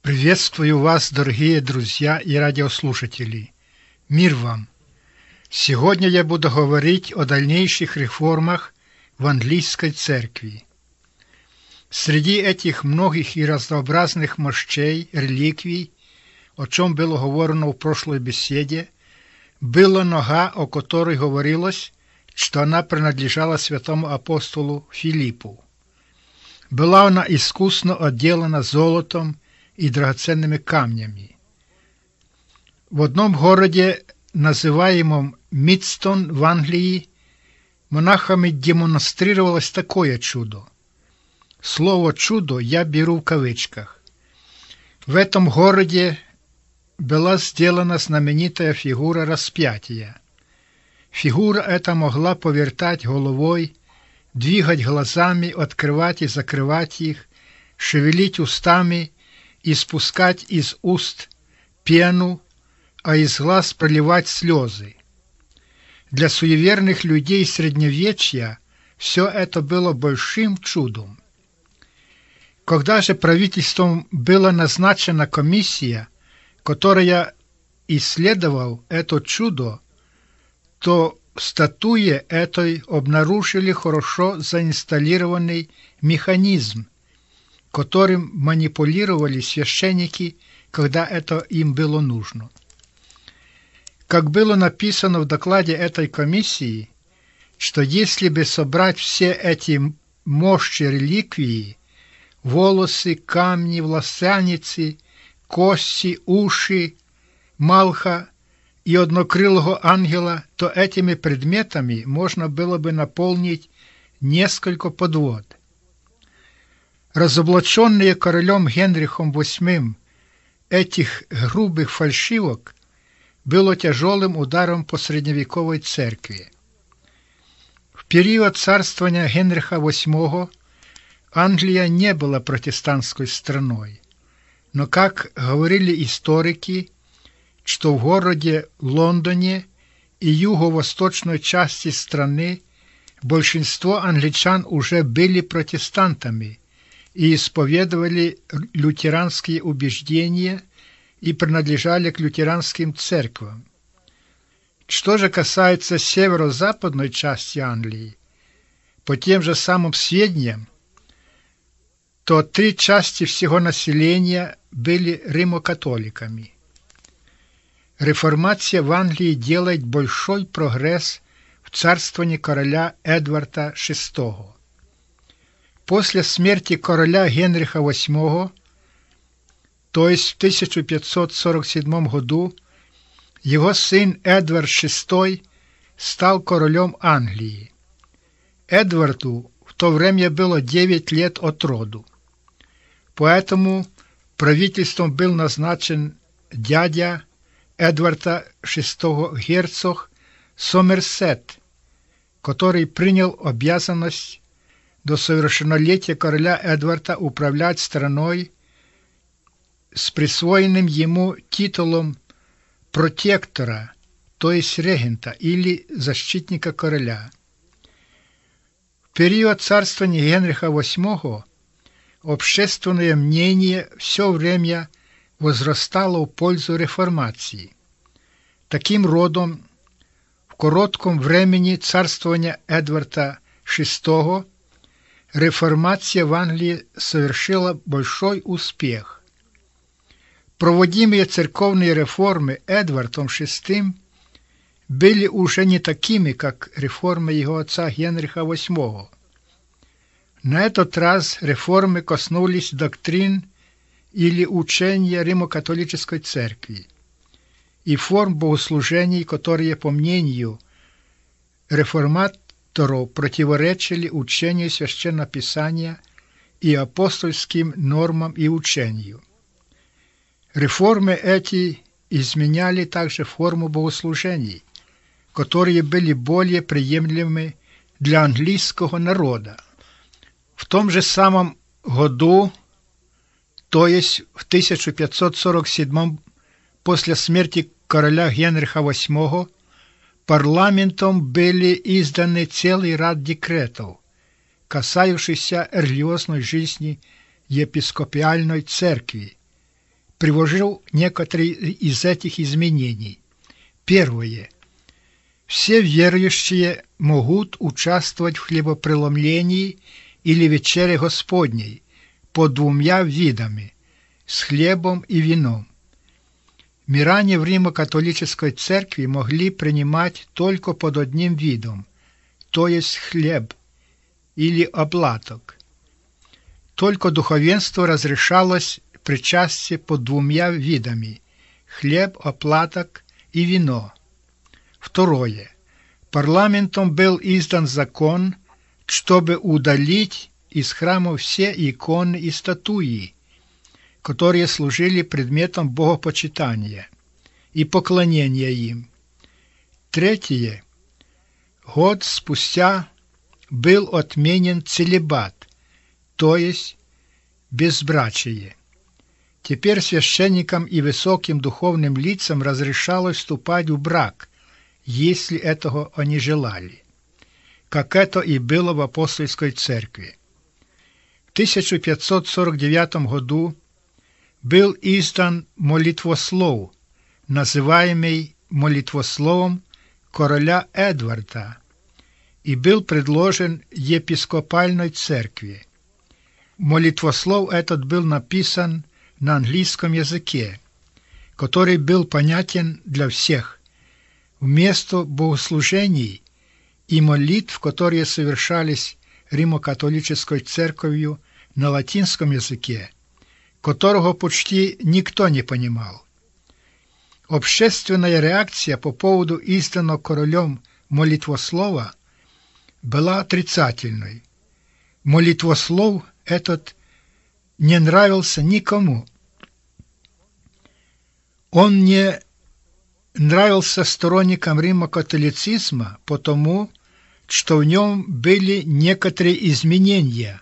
Приветствую вас, дорогие друзья и радиослушатели. Мир вам! Сегодня я буду говорить о дальнейших реформах в английской церкви. Среди этих многих и разнообразных мощей, реликвий, о чем было говорено в прошлой беседе, была нога, о которой говорилось, что она принадлежала святому апостолу Филиппу. Была она искусно отделана золотом и драгоценными камнями. В одном городе, называемом Мидстон в Англии, монахами демонстрировалось такое чудо. Слово «чудо» я беру в кавычках. В этом городе была сделана знаменитая фигура распятия. Фигура эта могла повертать головой, двигать глазами, открывать и закрывать их, шевелить устами и спускать из уст пену, а из глаз проливать слезы. Для суеверных людей Средневечья все это было большим чудом. Когда же правительством была назначена комиссия, которая исследовала это чудо, то в статуе этой обнаружили хорошо заинсталлированный механизм, которым манипулировали священники, когда это им было нужно. Как было написано в докладе этой комиссии, что если бы собрать все эти мощи реликвии, волосы, камни, волосяницы, кости, уши, малха и однокрылого ангела, то этими предметами можно было бы наполнить несколько подвод. Разоблаченные королем Генрихом VIII этих грубых фальшивок было тяжелым ударом по средневековой церкви. В период царствования Генриха VIII Англия не была протестантской страной, но, как говорили историки, что в городе Лондоне и юго-восточной части страны большинство англичан уже были протестантами и исповедовали лютеранские убеждения и принадлежали к лютеранским церквам. Что же касается северо-западной части Англии, по тем же самым сведениям, то 3 части всего населения были римокатоликами. Реформация в Англии делает большой прогресс в царствовании короля Эдварда VI. После смерти короля Генриха VIII, то есть в 1547 году, его сын Эдвард VI стал королем Англии. Эдварду в то время было 9 лет от роду. Поэтому правительством был назначен дядя Эдварда VI герцог Сомерсет, который принял обязанность до совершеннолетия короля Эдварда управлять страной с присвоенным ему титулом протектора, то есть регента или защитника короля. В период царствования Генриха VIII общественное мнение все время возрастало в пользу реформации. Таким родом, в коротком времени царствования Эдварда VI реформация в Англии совершила большой успех. Проводимые церковные реформы Эдвардом VI были уже не такими, как реформы его отца Генриха VIII. На этот раз реформы коснулись доктрин или учения Римо-католической церкви и форм богослужений, которые, по мнению реформаторов, противоречили учению Священного Писания и апостольским нормам и учению. Реформы эти изменяли также форму богослужений, которые были более приемлемы для английского народа. В том же самом году, то есть в 1547, после смерти короля Генриха VIII, парламентом были изданы целый ряд декретов, касающихся религиозной жизни епископиальной церкви, привожу некоторые из этих изменений. Первое. Все верующие могут участвовать в хлебопреломлении или вечере Господней под двумя видами – с хлебом и вином. Миряне в Римо-католической церкви могли принимать только под одним видом, то есть хлеб или оплаток. Только духовенству разрешалось причастие под двумя видами – хлеб, оплаток и вино. Второе. Парламентом был издан закон, чтобы удалить из храма все иконы и статуи, которые служили предметом богопочитания и поклонения им. Третье. Год спустя был отменен целибат, то есть безбрачие. Теперь священникам и высоким духовным лицам разрешалось вступать в брак, если этого они желали, как это и было в апостольской церкви. В 1549 году был издан молитвослов, называемый молитвословом короля Эдварда, и был предложен епископальной церкви. Молитвослов этот был написан на английском языке, который был понятен для всех. Вместо богослужений и молитв, которые совершались Римо-католической церковью на латинском языке, которого почти никто не понимал. Общественная реакция по поводу изданного королем молитвослова была отрицательной. Молитвослов этот не нравился никому. Он не нравился сторонникам римо-католицизма, потому что в нем были некоторые изменения,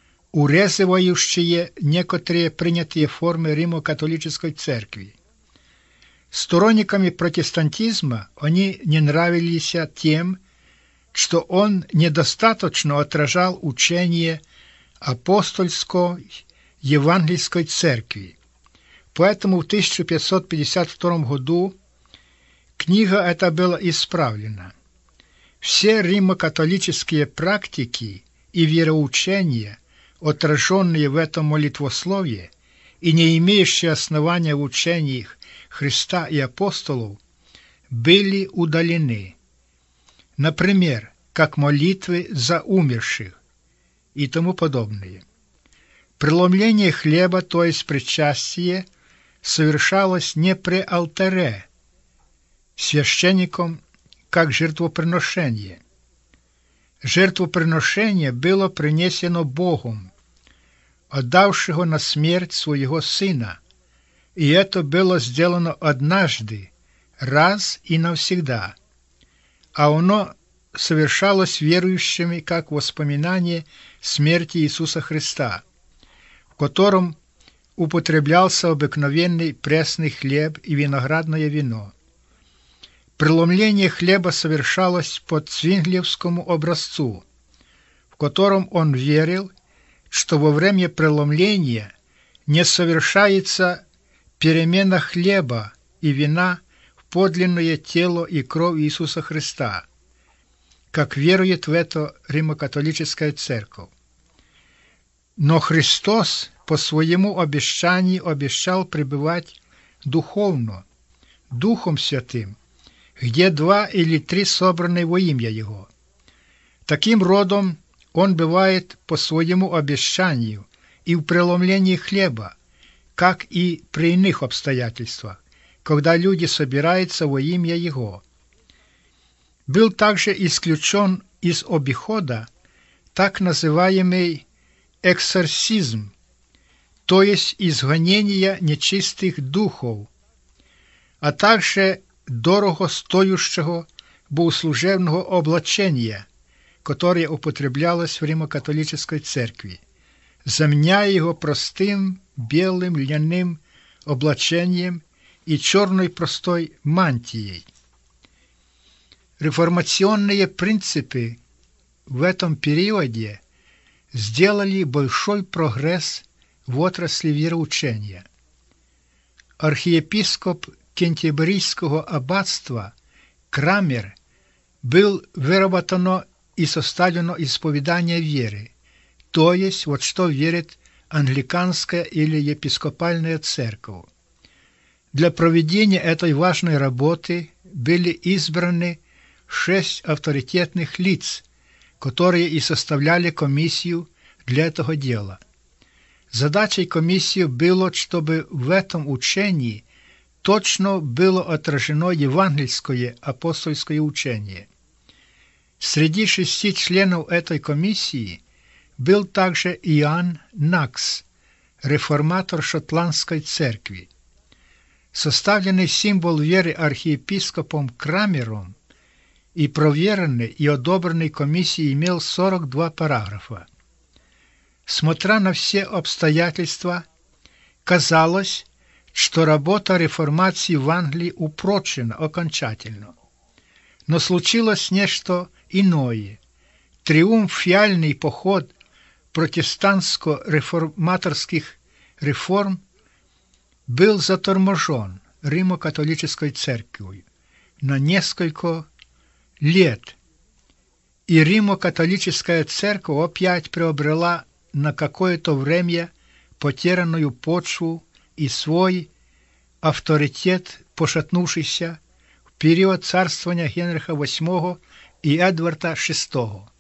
урезывающие некоторые принятые формы Римо-католической церкви. Сторонниками протестантизма они не нравились тем, что он недостаточно отражал учение апостольской евангельской церкви. Поэтому в 1552 году книга эта была исправлена. Все римо-католические практики и вероучения, отраженные в этом молитвословии и не имеющие основания в учениях Христа и апостолов, были удалены. Например, как молитвы за умерших и тому подобное. Преломление хлеба, то есть причастие, совершалось не при алтаре, священником, как жертвоприношение. Жертвоприношение было принесено Богом, отдавшего на смерть своего Сына, и это было сделано однажды, раз и навсегда, а оно совершалось верующими как воспоминание смерти Иисуса Христа, в котором употреблялся обыкновенный пресный хлеб и виноградное вино. Преломление хлеба совершалось по цвинглевскому образцу, в котором он верил, что во время преломления не совершается перемена хлеба и вина в подлинное тело и кровь Иисуса Христа, как верует в это Римо-католическая церковь. Но Христос по своему обещанию обещал пребывать духовно, Духом Святым, где 2 или 3 собраны во имя Его. Таким родом Он бывает по своему обещанию и в преломлении хлеба, как и при иных обстоятельствах, когда люди собираются во имя Его. Был также исключен из обихода так называемый эксорсизм, то есть изгонение нечистых духов, а также дорогостоящего богослужебного облачения, которое употреблялось в Римо-католической церкви, заменяя его простым белым льняным облачением и черной простой мантией. Реформационные принципы в этом периоде сделали большой прогресс в отрасли вероучения. архиепископ Кентерберийского аббатства Крамер был выработано и составлено исповедание веры, то есть вот что верит англиканская или епископальная церковь. Для проведения этой важной работы были избраны 6 авторитетных лиц, которые и составляли комиссию для этого дела. Задачей комиссии было, чтобы в этом учении точно было отражено евангельское апостольское учение. Среди 6 членов этой комиссии был также Иоанн Накс, реформатор шотландской церкви. Составленный символ веры архиепископом Крамером и проверенный и одобренный комиссией имел 42 параграфа. Смотря на все обстоятельства, казалось, что работа реформации в Англии упрочена окончательно. Но случилось нечто иное. Триумфальный поход протестантско-реформаторских реформ был заторможен Римо-католической церковью на несколько лет, и Римо-католическая церковь опять приобрела на какое-то время потерянную почву и свой авторитет, пошатнувшийся в период царствования Генриха VIII и Эдварда VI.